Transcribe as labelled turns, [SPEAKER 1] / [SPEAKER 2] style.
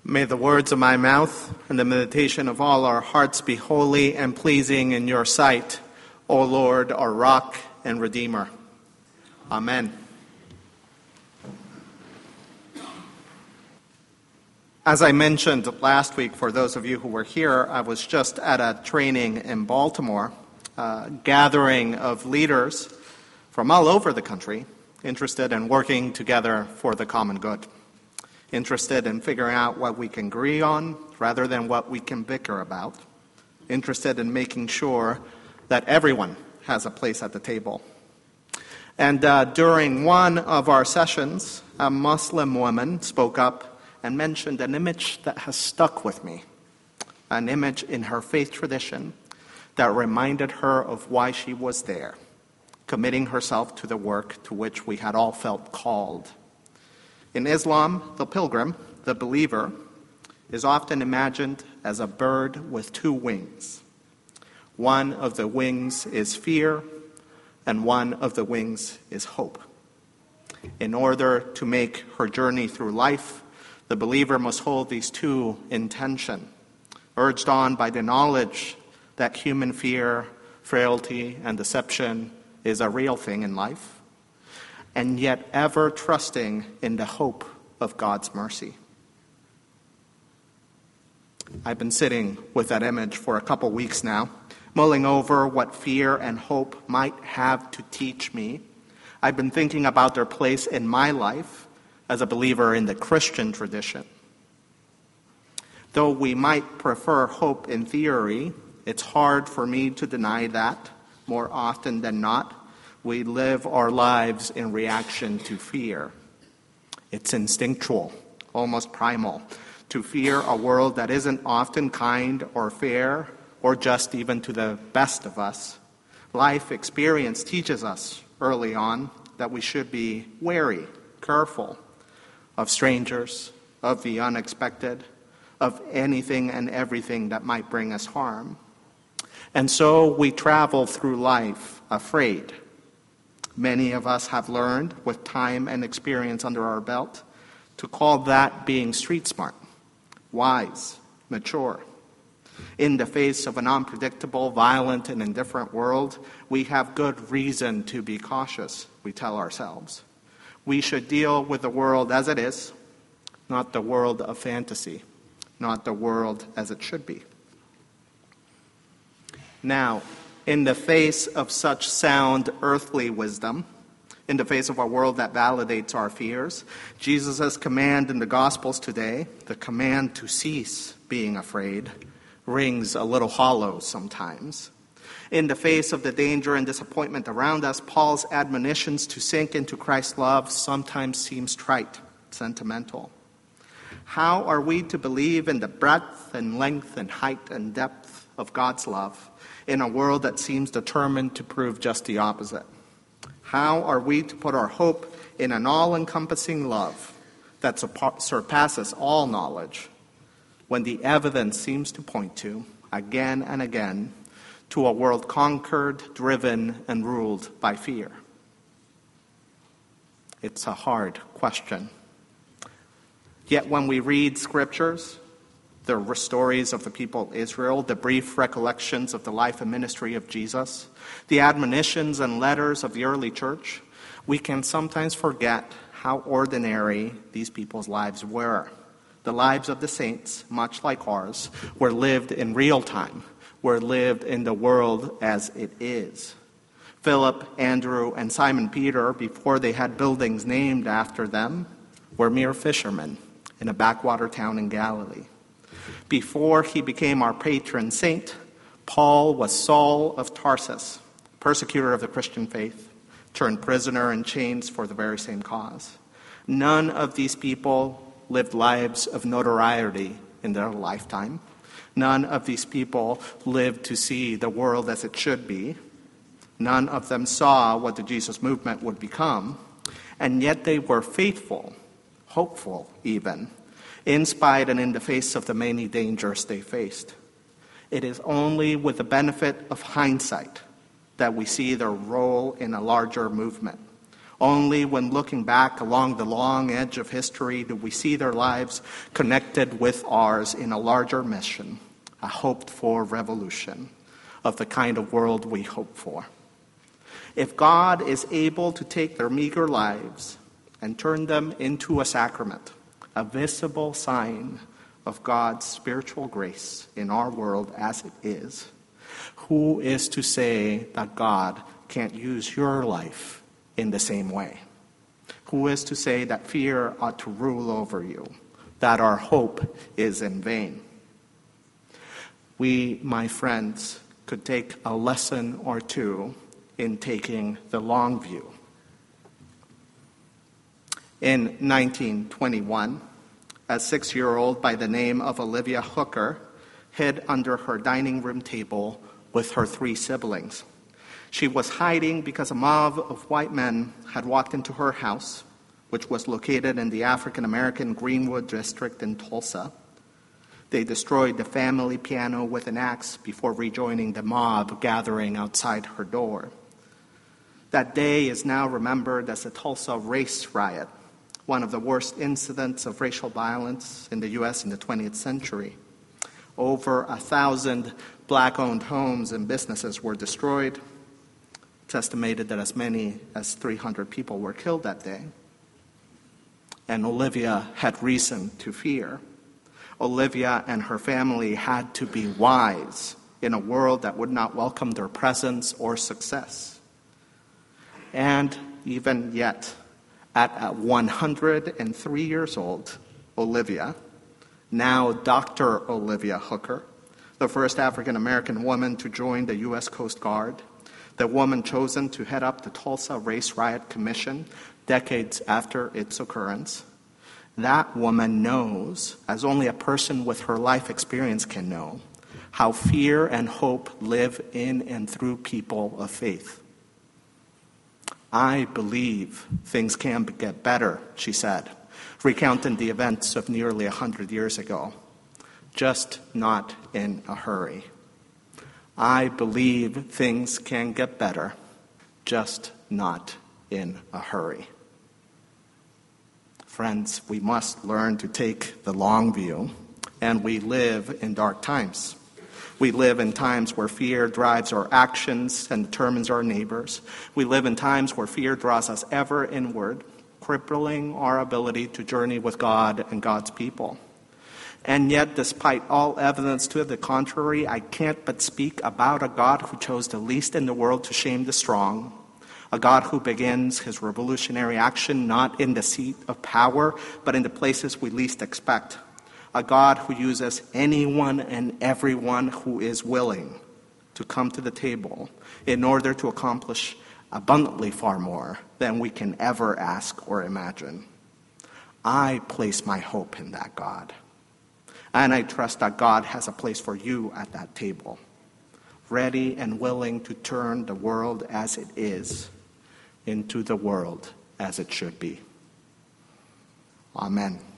[SPEAKER 1] May the words of my mouth and the meditation of all our hearts be holy and pleasing in your sight, O Lord, our rock and redeemer. Amen. As I mentioned last week, for those of you who were here, I was just at a training in Baltimore, a gathering of leaders from all over the country interested in working together for the common good. Interested in figuring out what we can agree on rather than what we can bicker about. Interested in making sure that everyone has a place at the table. And during one of our sessions, a Muslim woman spoke up and mentioned an image that has stuck with me. An image in her faith tradition that reminded her of why she was there, committing herself to the work to which we had all felt called. In Islam, the pilgrim, the believer, is often imagined as a bird with two wings. One of the wings is fear, and one of the wings is hope. In order to make her journey through life, the believer must hold these two in tension, urged on by the knowledge that human fear, frailty, and deception is a real thing in life, and yet ever trusting in the hope of God's mercy. I've been sitting with that image for a couple weeks now, mulling over what fear and hope might have to teach me. I've been thinking about their place in my life as a believer in the Christian tradition. Though we might prefer hope in theory, it's hard for me to deny that more often than not, we live our lives in reaction to fear. It's instinctual, almost primal, to fear a world that isn't often kind or fair or just even to the best of us. Life experience teaches us early on that we should be wary, careful of strangers, of the unexpected, of anything and everything that might bring us harm. And so we travel through life afraid. Many of us have learned, with time and experience under our belt, to call that being street smart, wise, mature. In the face of an unpredictable, violent, and indifferent world, we have good reason to be cautious, we tell ourselves. We should deal with the world as it is, not the world of fantasy, not the world as it should be. Now, in the face of such sound earthly wisdom, in the face of a world that validates our fears, Jesus' command in the Gospels today, the command to cease being afraid, rings a little hollow sometimes. In the face of the danger and disappointment around us, Paul's admonitions to sink into Christ's love sometimes seems trite, sentimental. How are we to believe in the breadth and length and height and depth of God's love in a world that seems determined to prove just the opposite? How are we to put our hope in an all-encompassing love that surpasses all knowledge when the evidence seems to point to, again and again, to a world conquered, driven, and ruled by fear? It's a hard question. Yet when we read scriptures, the stories of the people of Israel, the brief recollections of the life and ministry of Jesus, the admonitions and letters of the early church, we can sometimes forget how ordinary these people's lives were. The lives of the saints, much like ours, were lived in real time, were lived in the world as it is. Philip, Andrew, and Simon Peter, before they had buildings named after them, were mere fishermen in a backwater town in Galilee. Before he became our patron saint, Paul was Saul of Tarsus, persecutor of the Christian faith, turned prisoner in chains for the very same cause. None of these people lived lives of notoriety in their lifetime. None of these people lived to see the world as it should be. None of them saw what the Jesus movement would become. And yet they were faithful, hopeful even, in spite and in the face of the many dangers they faced. It is only with the benefit of hindsight that we see their role in a larger movement. Only when looking back along the long edge of history do we see their lives connected with ours in a larger mission, a hoped-for revolution of the kind of world we hope for. If God is able to take their meager lives and turn them into a sacrament, a visible sign of God's spiritual grace in our world as it is, who is to say that God can't use your life in the same way? Who is to say that fear ought to rule over you, that our hope is in vain? We, my friends, could take a lesson or two in taking the long view. In 1921, a 6-year-old by the name of Olivia Hooker hid under her dining room table with her 3 siblings. She was hiding because a mob of white men had walked into her house, which was located in the African-American Greenwood district in Tulsa. They destroyed the family piano with an axe before rejoining the mob gathering outside her door. That day is now remembered as the Tulsa Race Riot, one of the worst incidents of racial violence in the U.S. in the 20th century. Over 1,000 black-owned homes and businesses were destroyed. It's estimated that as many as 300 people were killed that day. And Olivia had reason to fear. Olivia and her family had to be wise in a world that would not welcome their presence or success. And even yet, at 103 years old, Olivia, now Dr. Olivia Hooker, the first African-American woman to join the U.S. Coast Guard, the woman chosen to head up the Tulsa Race Riot Commission decades after its occurrence, that woman knows, as only a person with her life experience can know, how fear and hope live in and through people of faith. I believe things can get better, she said, recounting the events of nearly 100 years ago, just not in a hurry. I believe things can get better, just not in a hurry. Friends, we must learn to take the long view, and we live in dark times. We live in times where fear drives our actions and determines our neighbors. We live in times where fear draws us ever inward, crippling our ability to journey with God and God's people. And yet, despite all evidence to the contrary, I can't but speak about a God who chose the least in the world to shame the strong, a God who begins his revolutionary action not in the seat of power, but in the places we least expect, a God who uses anyone and everyone who is willing to come to the table in order to accomplish abundantly far more than we can ever ask or imagine. I place my hope in that God. And I trust that God has a place for you at that table, ready and willing to turn the world as it is into the world as it should be. Amen.